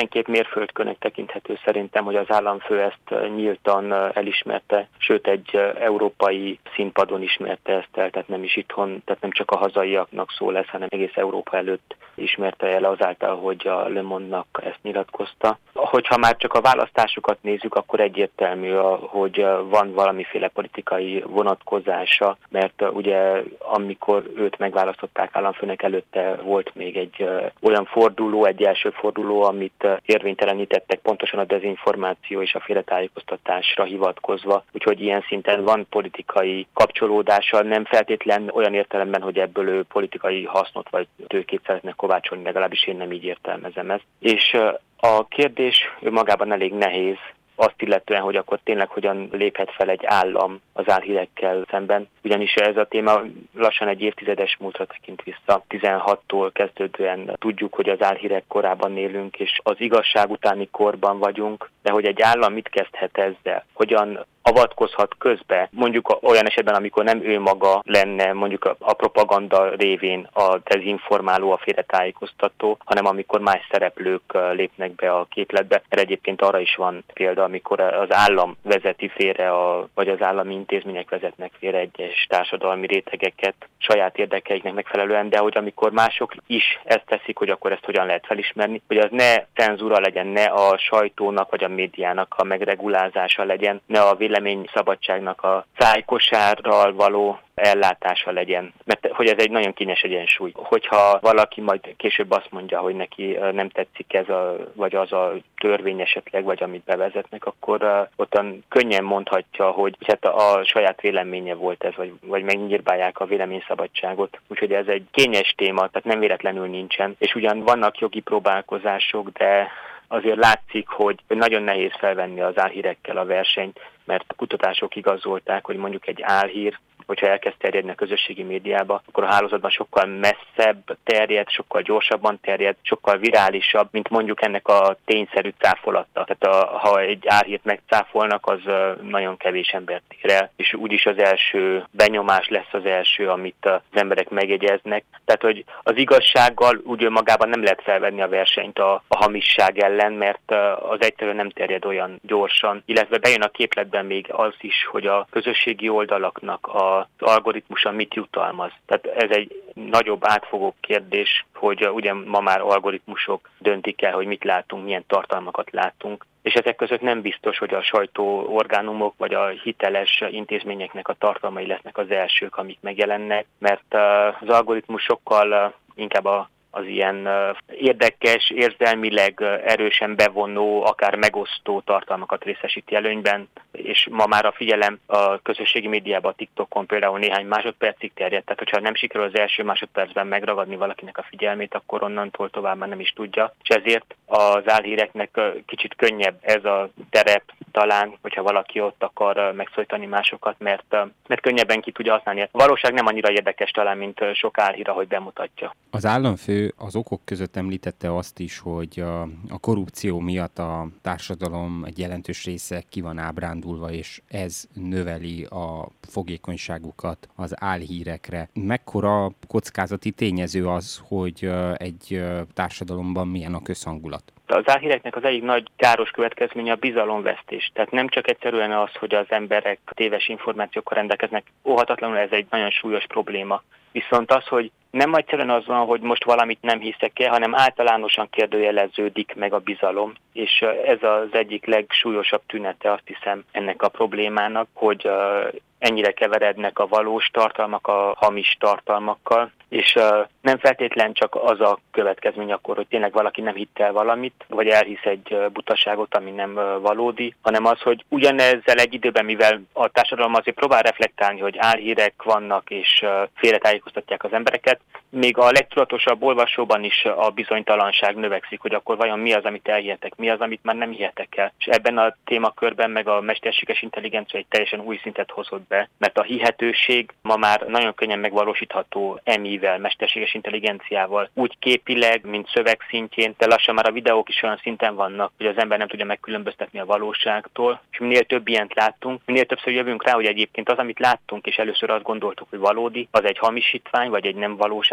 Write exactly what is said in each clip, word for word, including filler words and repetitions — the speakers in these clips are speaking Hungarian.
mindenképp mérföldkőnek tekinthető szerintem, hogy az államfő ezt nyíltan elismerte, sőt egy európai színpadon ismerte ezt el, tehát nem is itthon, tehát nem csak a hazaiaknak szó lesz, hanem egész Európa előtt ismerte el azáltal, hogy a Le Monde-nak ezt nyilatkozta. Hogyha már csak a választásokat nézzük, akkor egyértelmű, hogy van valamiféle politikai vonatkozása, mert ugye amikor őt megválasztották államfőnek, előtte volt még egy olyan forduló, egy első forduló, amit érvénytelenítettek pontosan a dezinformáció és a félretájékoztatásra hivatkozva, úgyhogy ilyen szinten van politikai kapcsolódása, nem feltétlen olyan értelemben, hogy ebből ő politikai hasznot vagy tőkét szeretne kovácsolni, legalábbis én nem így értelmezem ezt. És a kérdés önmagában elég nehéz, azt illetően, hogy akkor tényleg hogyan léphet fel egy állam az álhírekkel szemben. Ugyanis ez a téma lassan egy évtizedes múltra tekint vissza. tizenhattól kezdődően tudjuk, hogy az álhírek korában élünk, és az igazság utáni korban vagyunk, de hogy egy állam mit kezdhet ezzel? Hogyan avatkozhat közbe, mondjuk olyan esetben, amikor nem ő maga lenne mondjuk a propaganda révén a dezinformáló, a félretájékoztató, hanem amikor más szereplők lépnek be a képletbe. Mert egyébként arra is van példa, amikor az állam vezeti félre, a, vagy az állami intézmények vezetnek félre egyes társadalmi rétegeket saját érdekeiknek megfelelően, de hogy amikor mások is ezt teszik, hogy akkor ezt hogyan lehet felismerni, hogy az ne cenzúra legyen, ne a sajtónak vagy a médiának a megregulázása legyen, ne a véleményszabadságnak a szájkosárral való ellátása legyen. Mert hogy ez egy nagyon kényes egyensúly. Hogyha valaki majd később azt mondja, hogy neki nem tetszik ez a, vagy az a törvény esetleg, vagy amit bevezetnek, akkor uh, ottan könnyen mondhatja, hogy hát a, a saját véleménye volt ez, vagy, vagy megnyírbálják a véleményszabadságot. Úgyhogy ez egy kényes téma, tehát nem véletlenül nincsen. És ugyan vannak jogi próbálkozások, de azért látszik, hogy nagyon nehéz felvenni az álhírekkel a versenyt, mert a kutatások igazolták, hogy mondjuk egy álhír, hogyha elkezd terjedni a közösségi médiába, akkor a hálózatban sokkal messzebb terjed, sokkal gyorsabban terjed, sokkal virálisabb, mint mondjuk ennek a tényszerű cáfolata. Tehát a, ha egy álhírt megcáfolnak, az nagyon kevés embert ér el, és úgyis az első benyomás lesz az első, amit az emberek megjegyeznek. Tehát, hogy az igazsággal úgy önmagában nem lehet felvenni a versenyt a, a hamisság ellen, mert az egyszerűen nem terjed olyan gyorsan, illetve bejön a képletben még az is, hogy a közösségi oldalaknak a az algoritmusa mit jutalmaz. Tehát ez egy nagyobb átfogó kérdés, hogy ugye ma már algoritmusok döntik el, hogy mit látunk, milyen tartalmakat látunk, és ezek között nem biztos, hogy a sajtóorgánumok vagy a hiteles intézményeknek a tartalmai lesznek az elsők, amik megjelennek, mert az algoritmusokkal inkább a az ilyen érdekes, érzelmileg erősen bevonó, akár megosztó tartalmakat részesíti előnyben, és ma már a figyelem a közösségi médiában, a TikTokon például néhány másodpercig terjed, tehát hogyha nem sikerül az első másodpercben megragadni valakinek a figyelmét, akkor onnantól tovább már nem is tudja, és ezért az álhíreknek kicsit könnyebb ez a terep talán, hogyha valaki ott akar megszólítani másokat, mert, mert könnyebben ki tudja használni. A valóság nem annyira érdekes talán, mint sok álhír, ahogy bemutatja. Az államfő az okok között említette azt is, hogy a, a korrupció miatt a társadalom egy jelentős része ki van ábrándulva, és ez növeli a fogékonyságukat az álhírekre. Mekkora kockázati tényező az, hogy egy társadalomban milyen a közhangulat? Az álhíreknek az egyik nagy káros következménye a bizalomvesztés. Tehát nem csak egyszerűen az, hogy az emberek téves információkkal rendelkeznek, óhatatlanul ez egy nagyon súlyos probléma. Viszont az, hogy nem egyszerűen az van, hogy most valamit nem hiszek el, hanem általánosan kérdőjeleződik meg a bizalom, és ez az egyik legsúlyosabb tünete, azt hiszem, ennek a problémának, hogy ennyire keverednek a valós tartalmak a hamis tartalmakkal, és uh, nem feltétlen csak az a következmény akkor, hogy tényleg valaki nem hitt el valamit, vagy elhisz egy uh, butaságot, ami nem uh, valódi, hanem az, hogy ugyanezzel egy időben, mivel a társadalom azért próbál reflektálni, hogy álhírek vannak, és uh, félretájékoztatják az embereket, még a legtudatosabb olvasóban is a bizonytalanság növekszik, hogy akkor vajon mi az, amit elhihetek, mi az, amit már nem hihetek el. És ebben a témakörben meg a mesterséges intelligencia egy teljesen új szintet hozott be, mert a hihetőség ma már nagyon könnyen megvalósítható emivel, mesterséges intelligenciával, úgy képileg, mint szövegszintjén, de lassan már a videók is olyan szinten vannak, hogy az ember nem tudja megkülönböztetni a valóságtól, és minél több ilyent láttunk, minél többször jövünk rá, hogy egyébként az, amit láttunk, és először azt gondoltuk, hogy valódi, az egy hamisítvány, vagy egy nem valóság,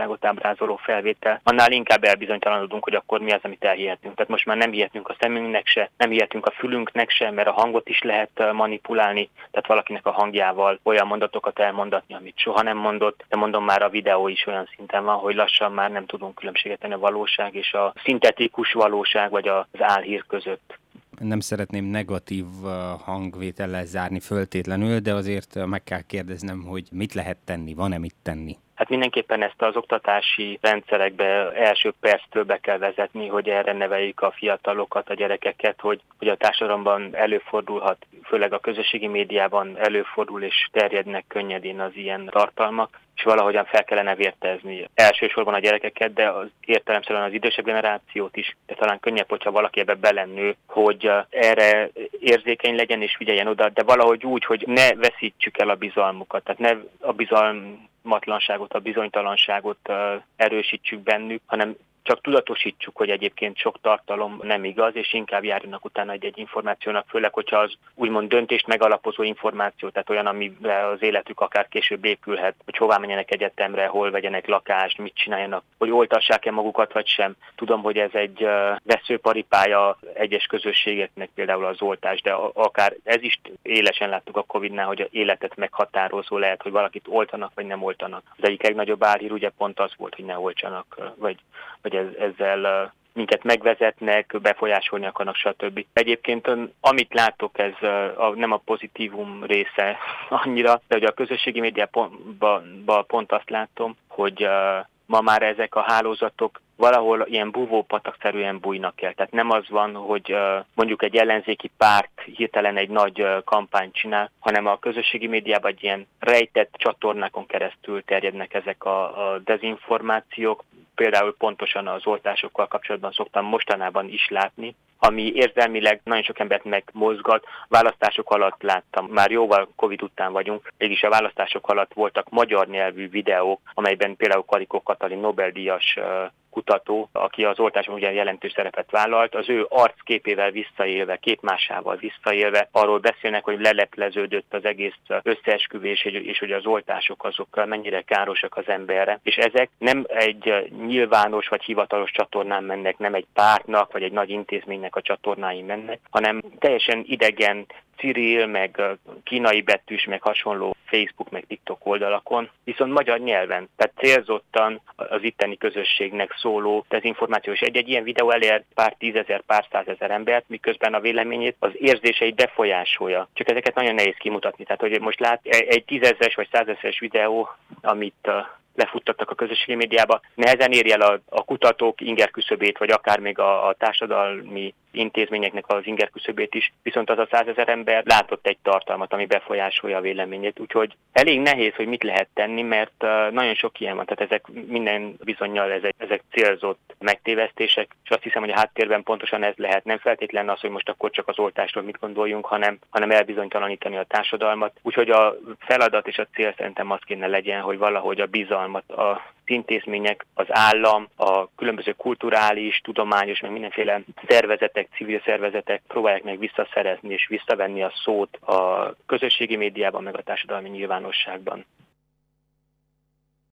nyilvánosságot ábrázoló felvétel, annál inkább elbizonytalanodunk, hogy akkor mi az, amit elhihetünk. Tehát most már nem hihetünk a szemünknek se, nem hihetünk a fülünknek se, mert a hangot is lehet manipulálni, tehát valakinek a hangjával olyan mondatokat elmondatni, amit soha nem mondott, de mondom, már a videó is olyan szinten van, hogy lassan már nem tudunk különbséget tenni a valóság és a szintetikus valóság vagy az álhír között. Nem szeretném negatív hangvétellel zárni föltétlenül, de azért meg kell kérdeznem, hogy mit lehet tenni, van-e mit tenni? Hát mindenképpen ezt az oktatási rendszerekbe első perctől be kell vezetni, hogy erre neveljük a fiatalokat, a gyerekeket, hogy, hogy a társadalomban előfordulhat, főleg a közösségi médiában előfordul és terjednek könnyedén az ilyen tartalmak, és valahogyan fel kellene vértezni elsősorban a gyerekeket, de az értelemszerűen az idősebb generációt is, de talán könnyebb, hogyha valaki ebbe belennő, hogy erre érzékeny legyen és figyeljen oda, de valahogy úgy, hogy ne veszítsük el a bizalmukat, tehát ne a bizalmatlanságot, a bizonytalanságot erősítsük bennük, hanem csak tudatosítsuk, hogy egyébként sok tartalom nem igaz, és inkább járjanak utána egy-egy információnak, főleg, hogyha az úgymond döntést megalapozó információ, tehát olyan, amivel az életük akár később épülhet, hogy hová menjenek egyetemre, hol vegyenek lakást, mit csináljanak, hogy oltassák-e magukat, vagy sem. Tudom, hogy ez egy veszőparipája egyes közösségeknek, például az oltás, de akár ez is élesen láttuk a Covidnál, hogy az életet meghatározó lehet, hogy valakit oltanak, vagy nem oltanak. Az egyik legnagyobb álhír ugye pont az volt, hogy ne oltsanak, vagy, vagy ezzel minket megvezetnek, befolyásolni akarnak, stb. Egyébként amit látok, ez a, nem a pozitívum része annyira, de hogy a közösségi médiában pont azt látom, hogy ma már ezek a hálózatok valahol ilyen búvópatakszerűen bújnak el. Tehát nem az van, hogy mondjuk egy ellenzéki párt hirtelen egy nagy kampányt csinál, hanem a közösségi médiában egy ilyen rejtett csatornákon keresztül terjednek ezek a, a dezinformációk. Például pontosan az oltásokkal kapcsolatban szoktam mostanában is látni, ami érzelmileg nagyon sok embert megmozgat. Választások alatt láttam, már jóval Covid után vagyunk, mégis a választások alatt voltak magyar nyelvű videók, amelyben például Karikó Katalin Nobel-díjas kutató, aki az oltáson ugye jelentős szerepet vállalt, az ő arcképével visszaélve, képmásával visszaélve arról beszélnek, hogy lelepleződött az egész összeesküvés, és hogy az oltások azok mennyire károsak az emberre. És ezek nem egy nyilvános vagy hivatalos csatornán mennek, nem egy pártnak vagy egy nagy intézménynek a csatornái mennek, hanem teljesen idegen Cyril, meg kínai betűs, meg hasonló Facebook, meg TikTok oldalakon, viszont magyar nyelven, tehát célzottan az itteni közösségnek szóló dezinformáció, és egy-egy ilyen videó elér pár tízezer, pár százezer embert, miközben a véleményét, az érzéseit befolyásolja. Csak ezeket nagyon nehéz kimutatni. Tehát, hogy most lát egy tízezres vagy százezres videó, amit lefuttattak a közösségi médiába, nehezen érje el a, a kutatók ingerküszöbét, vagy akár még a, a társadalmi intézményeknek az ingerküszöbét is, viszont az a százezer ember látott egy tartalmat, ami befolyásolja a véleményét. Úgyhogy elég nehéz, hogy mit lehet tenni, mert uh, nagyon sok ilyen van, tehát ezek minden bizonnyal ezek, ezek célzott megtévesztések, és azt hiszem, hogy a háttérben pontosan ez lehet. Nem feltétlenül az, hogy most akkor csak az oltásról mit gondoljunk, hanem, hanem elbizonytalanítani a társadalmat. Úgyhogy a feladat és a cél szerintem az kéne legyen, hogy valahogy a bizalmat a intézmények, az állam, a különböző kulturális, tudományos, meg mindenféle szervezetek, civil szervezetek próbálják meg visszaszerezni és visszavenni a szót a közösségi médiában, meg a társadalmi nyilvánosságban.